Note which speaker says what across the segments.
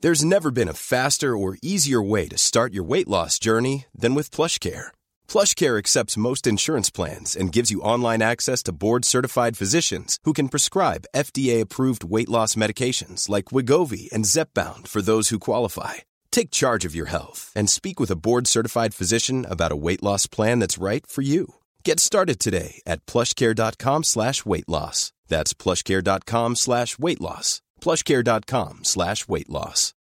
Speaker 1: There's never been a faster or easier way to start your weight loss journey than with PlushCare. PlushCare accepts most insurance plans and gives you online access to board-certified physicians who can prescribe FDA-approved weight loss medications like Wegovy and Zepbound for those who qualify. Take charge of your health and speak with a board-certified physician about a weight loss plan that's right for you. Get started today at plushcare.com/weight loss. That's plushcare.com/weight loss. plushcare.com/weight loss.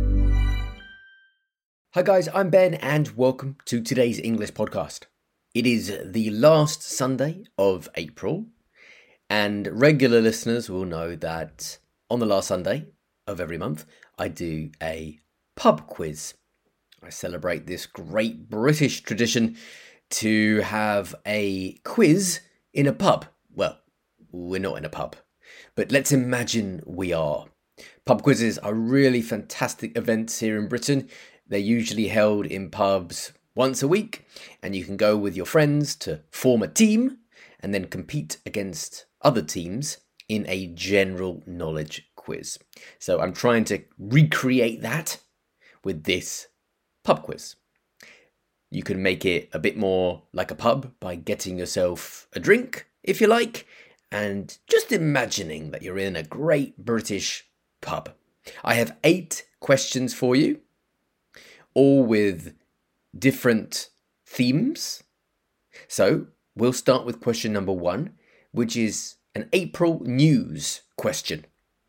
Speaker 2: Hi guys, I'm Ben and welcome to today's English podcast. It is the last Sunday of April, and regular listeners will know that on the last Sunday of every month I do a pub quiz. I celebrate this great British tradition to have a quiz in a pub. Well, we're not in a pub, but let's imagine we are. Pub quizzes are really fantastic events here in Britain. They're usually held in pubs once a week, and you can go with your friends to form a team and then compete against other teams in a general knowledge quiz. So I'm trying to recreate that with this pub quiz. You can make it a bit more like a pub by getting yourself a drink, if you like, and just imagining that you're in a great British pub. I have 8 questions for you, all with different themes. So we'll start with question number 1, which is an April news question.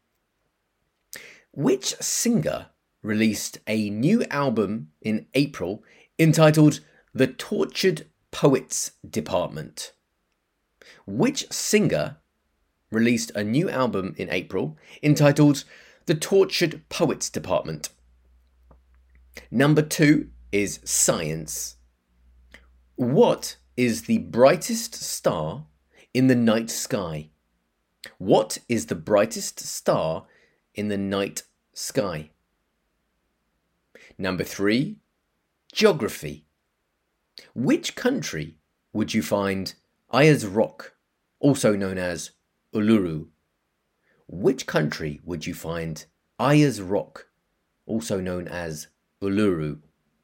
Speaker 2: Which singer released a new album in April entitled The Tortured Poets Department? Which singer released a new album in April entitled The Tortured Poets Department? Number 2 is science. What is the brightest star in the night sky? What is the brightest star in the night sky? Number 3, geography. Which country would you find Ayers Rock, also known as Uluru? Which country would you find Ayers Rock, also known as Uluru?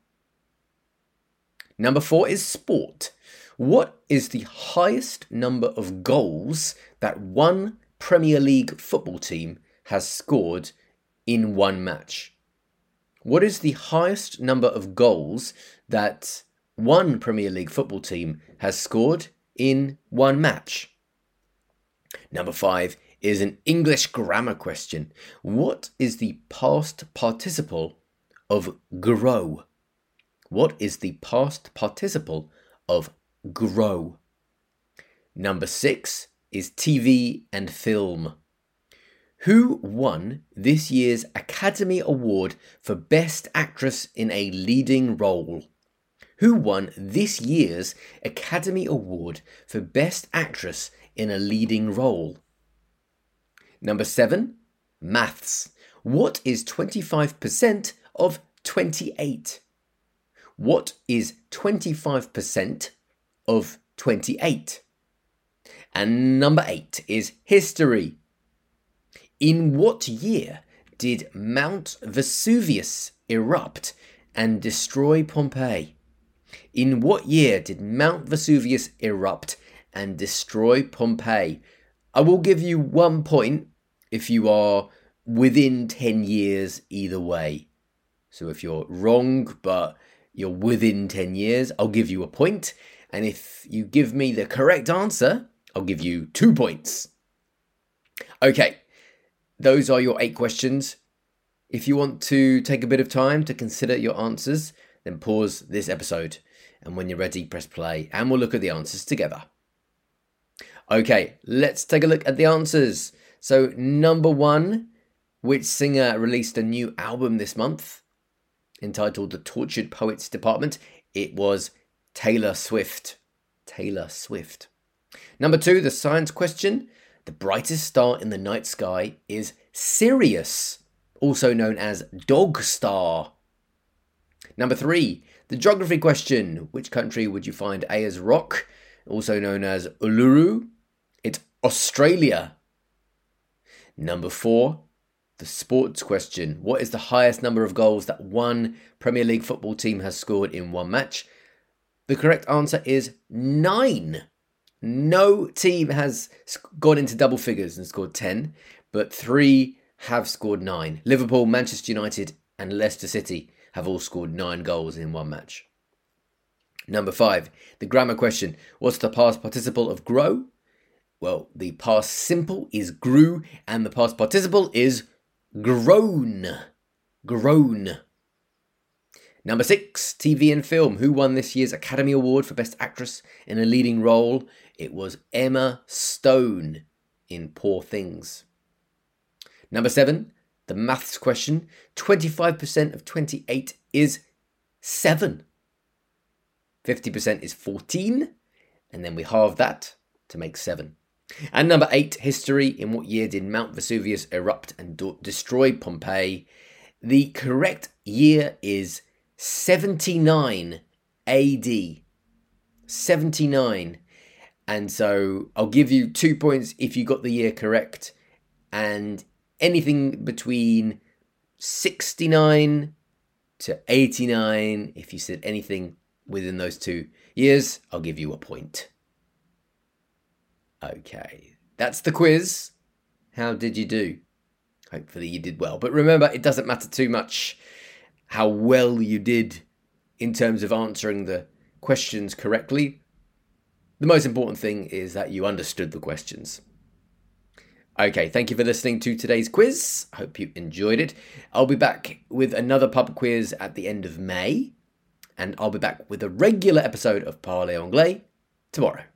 Speaker 2: Number 4 is sport. What is the highest number of goals that one Premier League football team has scored in one match? What is the highest number of goals that one Premier League football team has scored in one match? Number 5 is an English grammar question. What is the past participle of grow? What is the past participle of grow? Number 6 is TV and film. Who won this year's Academy Award for Best Actress in a Leading Role? Who won this year's Academy Award for Best Actress in a Leading Role? Number 7, maths. What is 25% of 28? What is 25% of 28? And number 8 is history. In what year did Mount Vesuvius erupt and destroy Pompeii? In what year did Mount Vesuvius erupt and destroy Pompeii? I will give you 1 point if you are within 10 years either way. So if you're wrong, but you're within 10 years, I'll give you a point. And if you give me the correct answer, I'll give you 2 points. Okay, those are your 8 questions. If you want to take a bit of time to consider your answers, then pause this episode. And when you're ready, press play and we'll look at the answers together. Okay, let's take a look at the answers. So number 1, which singer released a new album this month entitled The Tortured Poets Department? It was Taylor Swift. Taylor Swift. Number 2, the science question. The brightest star in the night sky is Sirius, also known as Dog Star. Number 3, the geography question. Which country would you find Ayers Rock, also known as Uluru? It's Australia. Number 4, the the sports question. What is the highest number of goals that one Premier League football team has scored in one match? The correct answer is 9. No team has gone into double figures and scored 10, but 3 have scored 9. Liverpool, Manchester United and Leicester City have all scored 9 goals in one match. Number 5, the grammar question. What's the past participle of grow? Well, the past simple is grew and the past participle is grown. Grown. Number 6, TV and film. Who won this year's Academy Award for Best Actress in a Leading Role? It was Emma Stone in Poor Things. Number 7, the maths question. 25% of 28 is 7. 50% is 14. And then we halve that to make 7. And number 8, history. In what year did Mount Vesuvius erupt and destroy Pompeii? The correct year is 79 AD. 79. And so I'll give you 2 points if you got the year correct. And anything between 69 to 89, if you said anything within those 2 years, I'll give you a point. Okay, that's the quiz. How did you do? Hopefully you did well. But remember, it doesn't matter too much how well you did in terms of answering the questions correctly. The most important thing is that you understood the questions. Okay, thank you for listening to today's quiz. I hope you enjoyed it. I'll be back with another pub quiz at the end of May. And I'll be back with a regular episode of Parlez Anglais tomorrow.